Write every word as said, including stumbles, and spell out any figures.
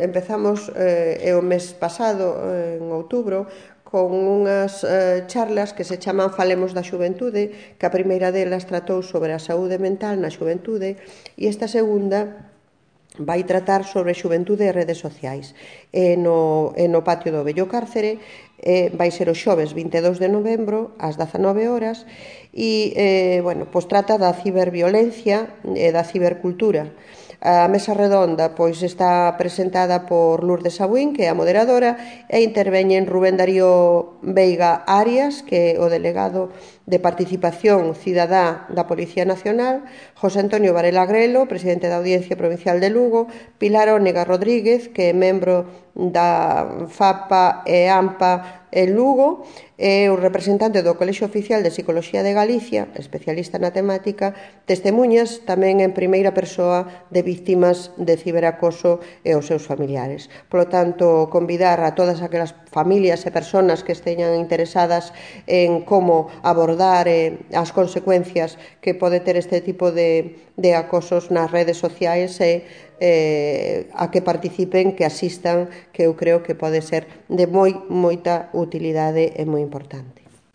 empezamos eh, o mes pasado, en outubro, con unhas eh, charlas que se chaman Falemos da Xuventude, que a primeira delas tratou sobre a saúde mental na xuventude, e esta segunda vai tratar sobre xuventude e redes sociais. E no, e no patio do Vello Cárcere eh, vai ser o xoves vinte e dous de novembro ás dezanove horas e eh, bueno, pois trata da ciberviolencia e da cibercultura. A mesa redonda pois está presentada por Lourdes Abuín, que é a moderadora, e interveñen Rubén Darío Veiga Arias, que é o delegado de Participación Cidadá da Policía Nacional, José Antonio Varela Grelo, presidente da Audiencia Provincial de Lugo, Pilar Ónega Rodríguez, que é membro da FAPA e AMPA en Lugo, e o representante do Colexio Oficial de Psicoloxía de Galicia, especialista na temática, testemunhas tamén en primeira persoa de víctimas de ciberacoso e os seus familiares. Por lo tanto, convidar a todas aquelas familias e persoas que esteñan interesadas en como abordar eh, as consecuencias que pode ter este tipo de, de acosos nas redes sociais e eh, a que participen, que asistan, que eu creo que pode ser de moi moita utilidade e moi importante.